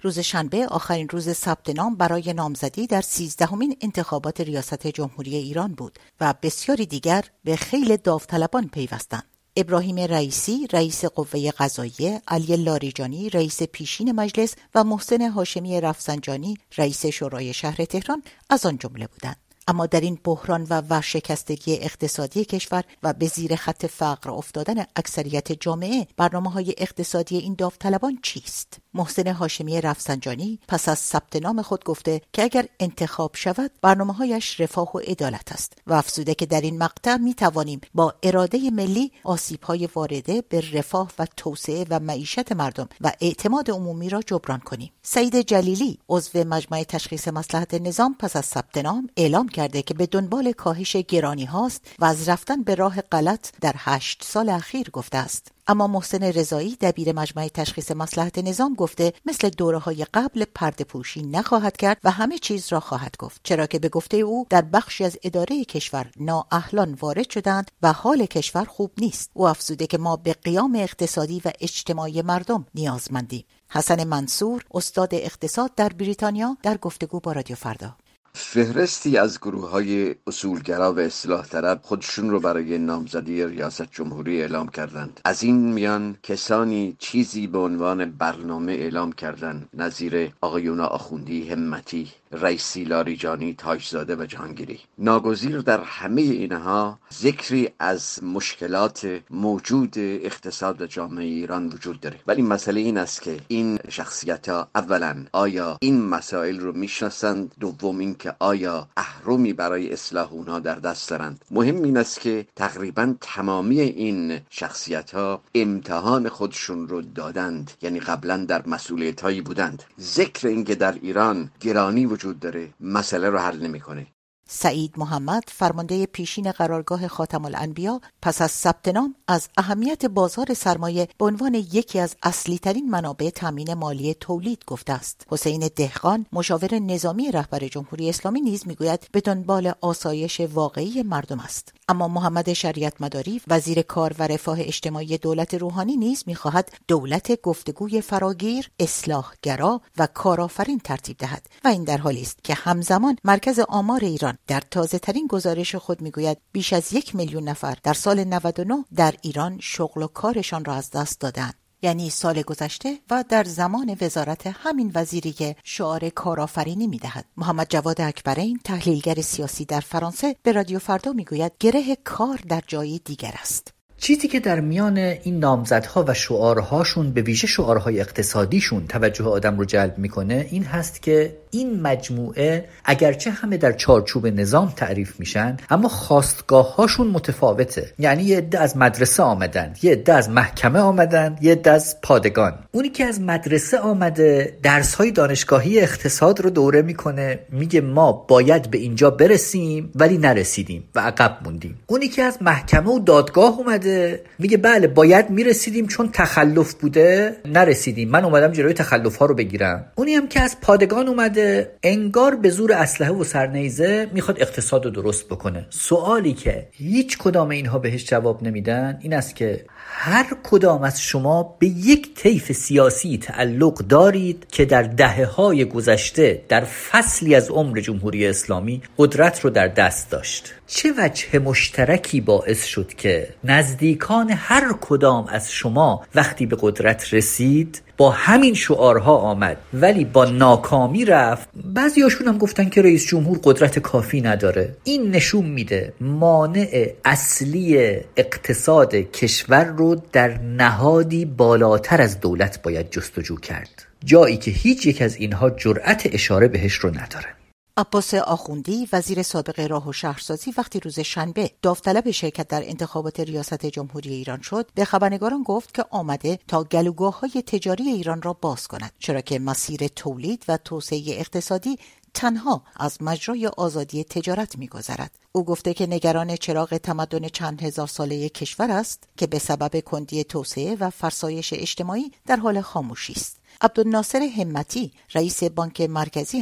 روز شنبه آخرین روز ثبت نام برای نامزدی در 13مین انتخابات ریاست جمهوری ایران بود و بسیاری دیگر به خیل داوطلبان پیوستند. ابراهیم رئیسی رئیس قوه قضاییه، علی لاریجانی رئیس پیشین مجلس و محسن هاشمی رفسنجانی رئیس شورای شهر تهران از آن جمله بودند. اما در این بحران و ورشکستگی اقتصادی کشور و به زیر خط فقر افتادن اکثریت جامعه، برنامه‌های اقتصادی این داوطلبان چیست؟ محسن هاشمی رفسنجانی پس از ثبت نام خود گفته که اگر انتخاب شود برنامه‌هایش رفاه و عدالت است و افزوده که در این مقطع می‌توانیم با اراده ملی آسیب‌های وارده به رفاه و توسعه و معیشت مردم و اعتماد عمومی را جبران کنیم. سعید جلیلی عضو مجمع تشخیص مصلحت نظام پس از ثبت نام اعلام کرده که به دنبال کاهش گرانی هاست و از رفتن به راه غلط در 8 سال اخیر گفته است. اما محسن رضایی دبیر مجمع تشخیص مصلحت نظام گفته مثل دوره‌های قبل پرده پوشی نخواهد کرد و همه چیز را خواهد گفت، چرا که به گفته او در بخشی از اداره کشور نااهلان وارد شدند و حال کشور خوب نیست. او افزوده که ما به قیام اقتصادی و اجتماعی مردم نیازمندیم. حسن منصور استاد اقتصاد در بریتانیا در گفتگو با رادیو فردا: فهرستی از گروه‌های اصولگرا و اصلاح طلب خودشون رو برای نامزدی ریاست جمهوری اعلام کردند. از این میان کسانی چیزی به عنوان برنامه اعلام کردند، نظیر آقایون آخوندی، همتی، رئیسی، لاریجانی، تاجزاده و جهانگیری. ناگزیر در همه اینها ذکری از مشکلات موجود اقتصاد و جامعه ایران وجود داره، ولی مسئله این است که این شخصیت‌ها اولا آیا این مسائل رو میشناسند، دوم این که آیا اهرمی برای اصلاح اونها در دست دارند. مهم این است که تقریبا تمامی این شخصیت‌ها امتحان خودشون رو دادند، یعنی قبلا در مسئولیت‌هایی بودند. ذکر این که در ایران گرانی وجود داره مسئله رو حل نمی‌کنه. سعید محمد فرمانده پیشین قرارگاه خاتم الانبیا پس از ثبت نام از اهمیت بازار سرمایه به عنوان یکی از اصلی ترین منابع تامین مالی تولید گفته است. حسین دهقان مشاور نظامی رهبر جمهوری اسلامی نیز میگوید به دنبال آسایش واقعی مردم است. اما محمد شریعت مداری وزیر کار و رفاه اجتماعی دولت روحانی نیز میخواهد دولت گفتگوی فراگیر، اصلاحگرا و کارآفرین ترتیب دهد و این در حالی است که همزمان مرکز آمار ایران در تازه ترین گزارش خود میگوید بیش از 1 میلیون نفر در سال 99 در ایران شغل و کارشان را از دست دادند. یعنی سال گذشته و در زمان وزارت همین وزیری که شعار کارآفرینی میدهد. محمد جواد اکبرین تحلیلگر سیاسی در فرانسه به رادیو فردا میگوید گره کار در جای دیگر است. چیزی که در میان این نامزدها و شعارهاشون، به ویژه شعارهای اقتصادیشون، توجه آدم رو جلب میکنه این هست که این مجموعه اگرچه همه در چارچوب نظام تعریف میشن اما خواستگاه‌هاشون متفاوته. یعنی یه عده از مدرسه آمدن، یه عده از محکمه آمدن، یه عده از پادگان. اونی که از مدرسه آمده درس‌های دانشگاهی اقتصاد رو دوره میکنه، میگه ما باید به اینجا برسیم ولی نرسیدیم و عقب موندیم. اونی که از محکمه و دادگاه اومده میگه بله باید میرسیدیم چون تخلف بوده نرسیدیم، من اومدم جلوی تخلف ها رو بگیرم. اونی هم که از پادگان اومده انگار به زور اسلحه و سرنیزه میخواد اقتصاد رو درست بکنه. سوالی که هیچ کدام اینها بهش جواب نمیدن این است که هر کدام از شما به یک طیف سیاسی تعلق دارید که در دهه‌های گذشته در فصلی از عمر جمهوری اسلامی قدرت رو در دست داشت. چه وجه مشترکی باعث شد که نزدیکان هر کدام از شما وقتی به قدرت رسید با همین شعارها آمد ولی با ناکامی رفت؟ بعضیاشون هم گفتن که رئیس جمهور قدرت کافی نداره. این نشون میده مانع اصلی اقتصاد کشور رو در نهادی بالاتر از دولت باید جستجو کرد، جایی که هیچ یک از اینها جرأت اشاره بهش رو نداره. عباس آخوندی وزیر سابق راه و شهرسازی وقتی روز شنبه داوطلب شرکت در انتخابات ریاست جمهوری ایران شد به خبرنگاران گفت که آمده تا گلوگاه‌های تجاری ایران را باز کند، چرا که مسیر تولید و توسعه اقتصادی تنها از مجرای آزادی تجارت می‌گذرد. او گفته که نگران چراغ تمدن چند هزار ساله کشور است که به سبب کندی توسعه و فرسایش اجتماعی در حال خاموشی است. عبدالناصر همتی رئیس بانک مرکزی هم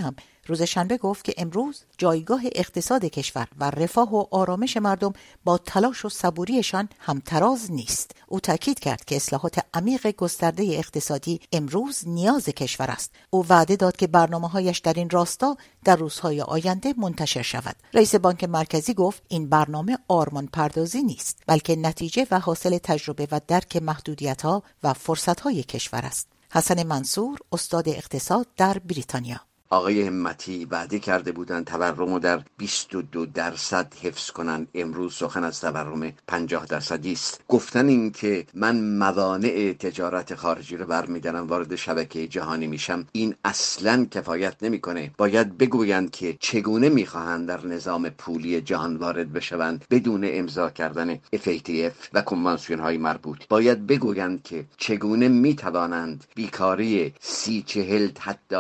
روز شنبه گفت که امروز جایگاه اقتصاد کشور و رفاه و آرامش مردم با تلاش و صبوریشان همتراز نیست. او تاکید کرد که اصلاحات عمیق گسترده اقتصادی امروز نیاز کشور است. او وعده داد که برنامه‌هایش در این راستا در روزهای آینده منتشر شود. رئیس بانک مرکزی گفت این برنامه آرمان پردازی نیست، بلکه نتیجه و حاصل تجربه و درک محدودیت‌ها و فرصت‌های کشور است. حسن منصور، استاد اقتصاد در بریتانیا: آقای همتی وعده کرده بودند تورم رو در 22% حفظ کنند. امروز سخن از تورم 50% است. گفتن این که من موانع تجارت خارجی رو برمی‌دارم، وارد شبکه جهانی میشم، این اصلاً کفایت نمی‌کنه. باید بگویند که چگونه می‌خواهند در نظام پولی جهان وارد بشوند بدون امضا کردن FATF و کنوانسیون‌های مربوط. باید بگویند که چگونه می‌توانند بیکاری 30-40 حتی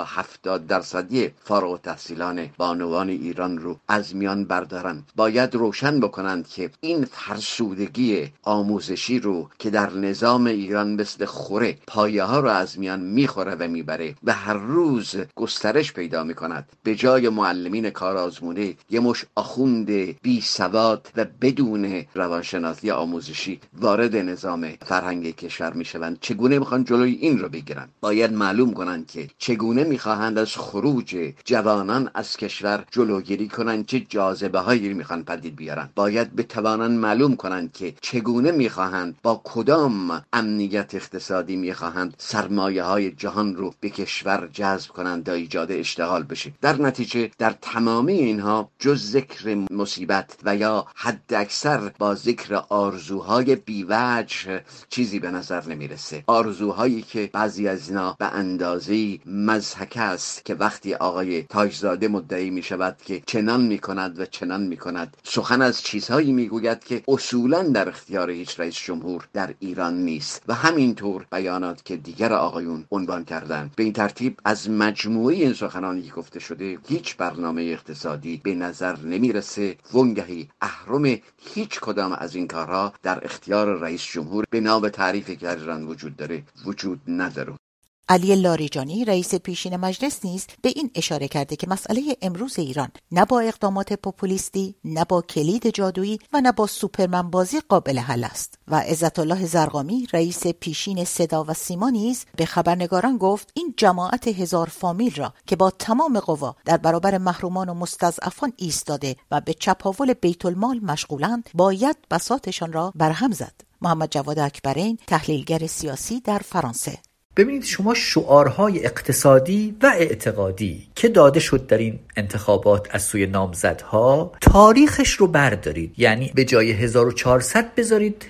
70% فارغ التحصیلان بانوان ایران رو از میان بردارن. باید روشن بکنند که این فرسودگی آموزشی رو که در نظام ایران مثل خوره پایه ها رو از میان میخوره و میبره و هر روز گسترش پیدا میکند، به جای معلمین کارآزموده یه مش آخوند بی سواد و بدون روانشناسی آموزشی وارد نظام فرهنگ کشور میشوند. چگونه میخوان جلوی این رو بگیرن؟ باید معلوم کنند که چگونه میخواهند از خروج جوانان از کشور جلوگیری کنند، چه جاذبه هایی میخوان پدید بیارن. باید بتوانند معلوم کنند که چگونه میخواهند با کدام امنیت اقتصادی میخواهند سرمایه های جهان رو به کشور جذب کنند تا ایجاد اشتغال بشه. در نتیجه در تمامی اینها جز ذکر مصیبت و یا حد اکثر با ذکر آرزوهای بیوجه چیزی به نظر نمیرسه. آرزوهایی که بعضی از اینا به اندازه‌ای مضحک است که وقتی آقای تاجزاده مدعی می شود که چنان می کند و چنان می کند، سخن از چیزهایی می گوید که اصولا در اختیار هیچ رئیس جمهور در ایران نیست و همینطور بیانات که دیگر آقایون عنوان کردند. به این ترتیب از مجموعه این سخنانی که گفته شده هیچ برنامه اقتصادی به نظر نمی رسه. وانگهی اهرم هیچ کدام از این کارها در اختیار رئیس جمهور به نام تعریفی که در ایران وجود داره وجود نداره. علی لاریجانی، رئیس پیشین مجلس، نیز به این اشاره کرده که مسئله امروز ایران نه با اقدامات پوپولیستی، نه با کلید جادویی و نه با سوپرمن بازی قابل حل است. و عزت الله زرقامی، رئیس پیشین صدا و سیما، نیز به خبرنگاران گفت این جماعت 1000 فامیل را که با تمام قوا در برابر محرومان و مستضعفان ایستاده و به چپاول بیت المال مشغولند، باید بساطشان را برهم زد. محمد جواد اکبرین، تحلیلگر سیاسی در فرانسه: ببینید شما شعارهای اقتصادی و اعتقادی که داده شد در این انتخابات از سوی نامزدها، تاریخش رو بردارید، یعنی به جای 1400 بذارید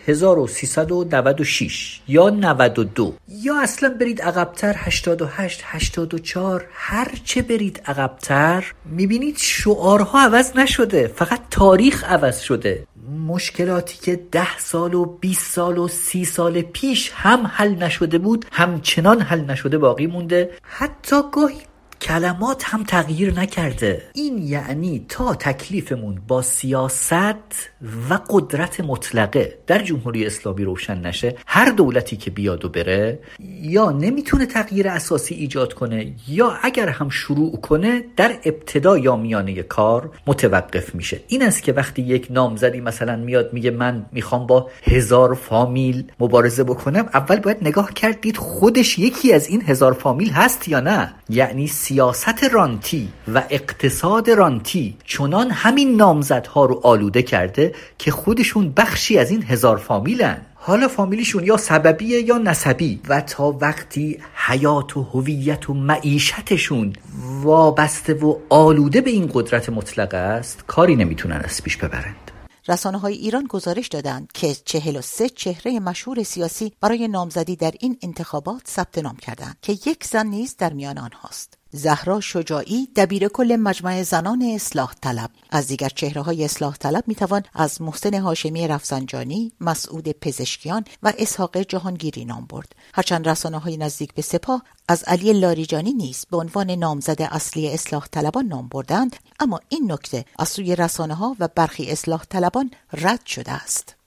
1396 یا 92 یا اصلا برید عقب‌تر 88 84، هر چه برید عقب‌تر میبینید شعارها عوض نشده، فقط تاریخ عوض شده. مشکلاتی که 10 سال و 20 سال و 30 سال پیش هم حل نشده بود همچنان حل نشده باقی مونده، حتی گاهی کلمات هم تغییر نکرده. این یعنی تا تکلیفمون با سیاست و قدرت مطلقه در جمهوری اسلامی روشن نشه، هر دولتی که بیاد و بره یا نمیتونه تغییر اساسی ایجاد کنه یا اگر هم شروع کنه در ابتدا یا میانه کار متوقف میشه. این است که وقتی یک نامزدی مثلا میاد میگه من میخوام با 1000 فامیل مبارزه بکنم، اول باید نگاه کردید خودش یکی از این 1000 فامیل هست یا نه. یعنی سیاست رانتی و اقتصاد رانتی چنان همین نامزدها رو آلوده کرده که خودشون بخشی از این 1000 فامیلن. حالا فامیلیشون یا سببیه یا نسبی و تا وقتی حیات و هویت و معیشتشون وابسته و آلوده به این قدرت مطلقه است، کاری نمیتونن از پیش ببرند. رسانه‌های ایران گزارش دادند که 43 چهره مشهور سیاسی برای نامزدی در این انتخابات ثبت نام کردند که یک زن نیز در میان آنهاست. زهرا شجاعی، دبیر کل مجمع زنان اصلاح طلب. از دیگر چهره‌های اصلاح طلب میتوان از محسن هاشمی رفسنجانی، مسعود پزشکیان و اسحاق جهانگیری نام برد. هرچند رسانه‌های نزدیک به سپاه از علی لاریجانی نیز به عنوان نامزد اصلی اصلاح طلبان نام بردند، اما این نکته از سوی رسانه‌ها و برخی اصلاح طلبان رد شده است.